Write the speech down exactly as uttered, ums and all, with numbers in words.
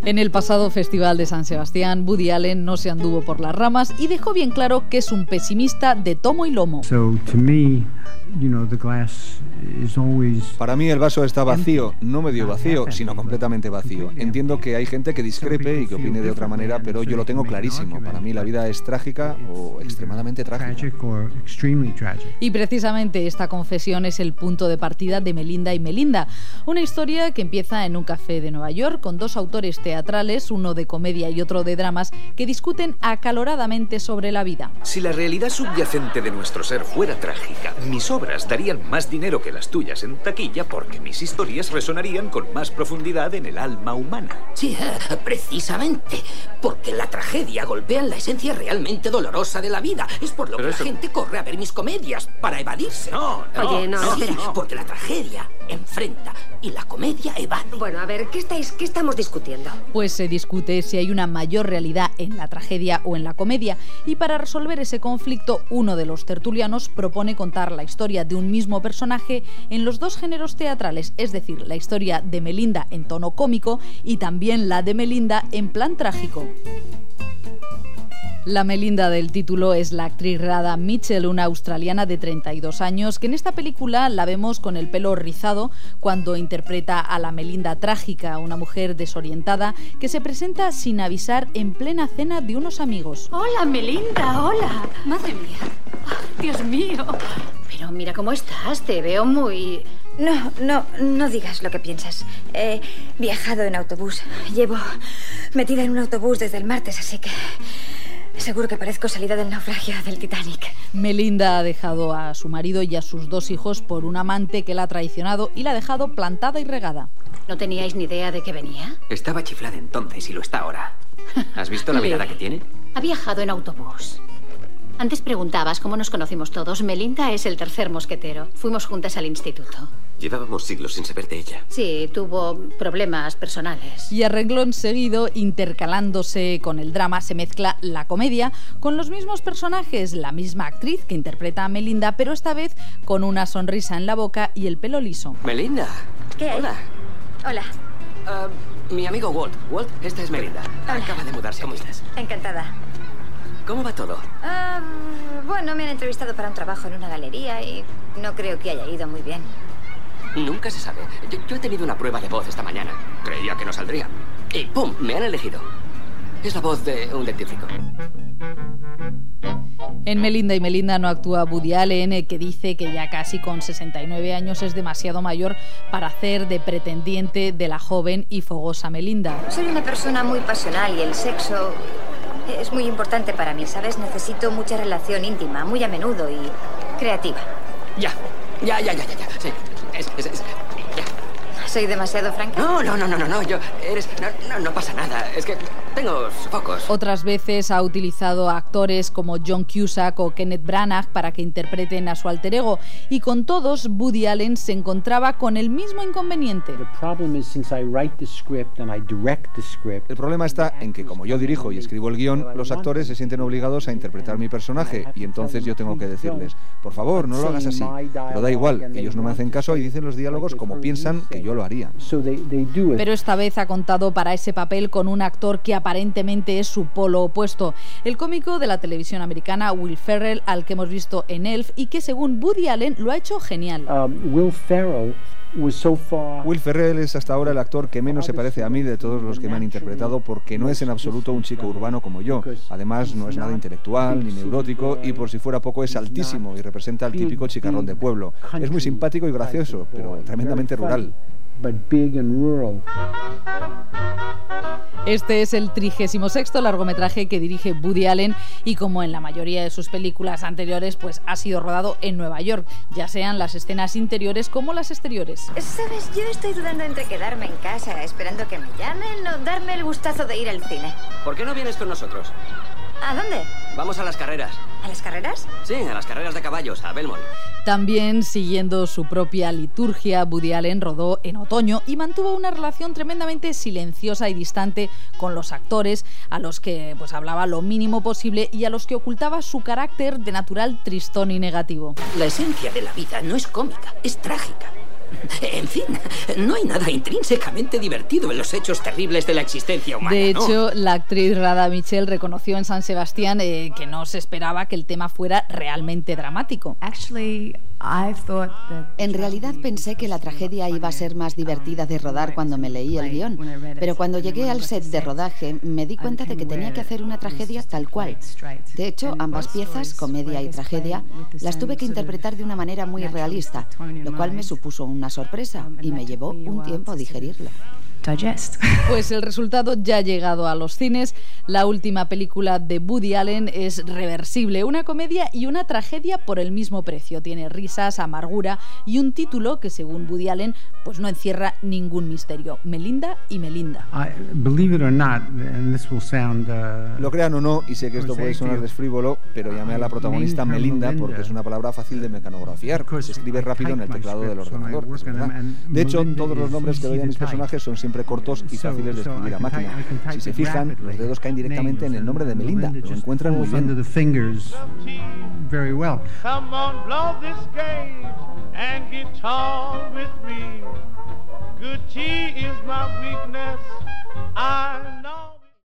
En el pasado Festival de San Sebastián, Woody Allen no se anduvo por las ramas y dejó bien claro que es un pesimista de tomo y lomo. So, to me, you know, the glass is always... Para mí el vaso está vacío, no medio vacío, sino completamente vacío. Entiendo que hay gente que discrepe y que opine de otra manera, pero yo lo tengo clarísimo. Para mí la vida es trágica o extremadamente trágica. Y precisamente esta confesión es el punto de partida de Melinda y Melinda, una historia que empieza en un café de Nueva York con dos autores teatrales, uno de comedia y otro de dramas, que discuten acaloradamente sobre la vida. Si la realidad subyacente de nuestro ser fuera trágica, mis obras darían más dinero que las tuyas en taquilla porque mis historias resonarían con más profundidad en el alma humana. Sí, precisamente, porque la tragedia golpea en la esencia realmente dolorosa de la vida. Es por lo Pero que eso... la gente corre a ver mis comedias, para evadirse. No, no, Oye, no, no, espera. no. Porque la tragedia enfrenta y la comedia evade. Bueno, a ver, ¿qué estáis, qué estamos discutiendo? Pues se discute si hay una mayor realidad en la tragedia o en la comedia, y para resolver ese conflicto, uno de los tertulianos propone contar la historia de un mismo personaje en los dos géneros teatrales, es decir, la historia de Melinda en tono cómico y también la de Melinda en plan trágico. La Melinda del título es la actriz Radha Mitchell, una australiana de treinta y dos años, que en esta película la vemos con el pelo rizado cuando interpreta a la Melinda trágica, una mujer desorientada que se presenta sin avisar en plena cena de unos amigos. Hola, Melinda, hola. Madre mía. Oh, Dios mío. Pero mira cómo estás, te veo muy... No, no, no digas lo que piensas. He viajado en autobús. Llevo metida en un autobús desde el martes, así que... seguro que parezco salida del naufragio del Titanic. Melinda ha dejado a su marido y a sus dos hijos por un amante que la ha traicionado y la ha dejado plantada y regada. ¿No teníais ni idea de que venía? Estaba chiflada entonces y lo está ahora. ¿Has visto la mirada que tiene? Ha viajado en autobús. Antes preguntabas cómo nos conocimos todos. Melinda es el tercer mosquetero. Fuimos juntas al instituto. Llevábamos siglos sin saber de ella. Sí, tuvo problemas personales. Y a renglón seguido, intercalándose con el drama, se mezcla la comedia con los mismos personajes, la misma actriz que interpreta a Melinda, pero esta vez con una sonrisa en la boca y el pelo liso. Melinda. ¿Qué hay? Hola. Hola. Uh, mi amigo Walt. Walt, esta es Melinda. Hola. Acaba de mudarse. ¿Cómo estás? Encantada. ¿Cómo va todo? Uh, bueno, me han entrevistado para un trabajo en una galería y no creo que haya ido muy bien. Nunca se sabe. Yo, yo he tenido una prueba de voz esta mañana. Creía que no saldría. Y ¡pum! Me han elegido. Es la voz de un dentífrico. En Melinda y Melinda no actúa Woody Allen, que dice que ya casi con sesenta y nueve años es demasiado mayor para hacer de pretendiente de la joven y fogosa Melinda. Soy una persona muy pasional y el sexo es muy importante para mí, ¿sabes? Necesito mucha relación íntima, muy a menudo y creativa. Ya, ya, ya, ya, ya, ya. Sí, es, es, es, ya. ¿Soy demasiado franca? No, no, no, no, no, no, yo, eres, no, no, no pasa nada, es que tengo sofocos. Otras veces ha utilizado a actores como John Cusack o Kenneth Branagh para que interpreten a su alter ego, y con todos Woody Allen se encontraba con el mismo inconveniente. El problema está en que como yo dirijo y escribo el guión, los actores se sienten obligados a interpretar mi personaje, y entonces yo tengo que decirles, por favor, no lo hagas así. Pero da igual, ellos no me hacen caso y dicen los diálogos como piensan que yo lo haría. Pero esta vez ha contado para ese papel con un actor que aparentemente es su polo opuesto, el cómico de la televisión americana Will Ferrell, al que hemos visto en Elf y que según Woody Allen lo ha hecho genial. Um, Will Ferrell was so far... Will Ferrell es hasta ahora el actor que menos se parece a mí de todos los que me han interpretado, porque no es en absoluto un chico urbano como yo. Además, no es nada intelectual ni neurótico, y por si fuera poco es altísimo y representa al típico chicarrón de pueblo. Es muy simpático y gracioso, pero tremendamente rural. Este es el trigésimo sexto largometraje que dirige Woody Allen, y como en la mayoría de sus películas anteriores, pues ha sido rodado en Nueva York, ya sean las escenas interiores como las exteriores. Sabes, yo estoy dudando entre quedarme en casa esperando que me llamen o darme el gustazo de ir al cine. ¿Por qué no vienes con nosotros? ¿A dónde? Vamos a las carreras. ¿A las carreras? Sí, a las carreras de caballos, a Belmont. También, siguiendo su propia liturgia, Woody Allen rodó en otoño y mantuvo una relación tremendamente silenciosa y distante con los actores, a los que pues hablaba lo mínimo posible y a los que ocultaba su carácter de natural tristón y negativo. La esencia de la vida no es cómica, es trágica. En fin, no hay nada intrínsecamente divertido en los hechos terribles de la existencia humana. De hecho, ¿no? la actriz Radha Mitchell reconoció en San Sebastián eh, que no se esperaba que el tema fuera realmente dramático. En realidad pensé que la tragedia iba a ser más divertida de rodar cuando me leí el guión, pero cuando llegué al set de rodaje me di cuenta de que tenía que hacer una tragedia tal cual. De hecho, ambas piezas, comedia y tragedia, las tuve que interpretar de una manera muy realista, lo cual me supuso una sorpresa y me llevó un tiempo digerirlo. Pues el resultado ya ha llegado a los cines. La última película de Woody Allen es Reversible, una comedia y una tragedia por el mismo precio. Tiene risas, amargura y un título que, según Woody Allen, pues no encierra ningún misterio. Melinda y Melinda. I, believe it or not, and this will sound, uh, Lo crean o no, y sé que esto puede sonar desfrívolo, pero llamé a la protagonista Melinda porque es una palabra fácil de mecanografiar. Se escribe rápido en el teclado del ordenador, es verdad. De hecho, todos los nombres que doy a mis personajes son siempre cortos y fáciles de escribir a máquina. Si se fijan, los dedos caen directamente en el nombre de Melinda. Lo encuentran muy bien. Come on, blow this gauge and guitar with me. Good tea is my weakness, I know.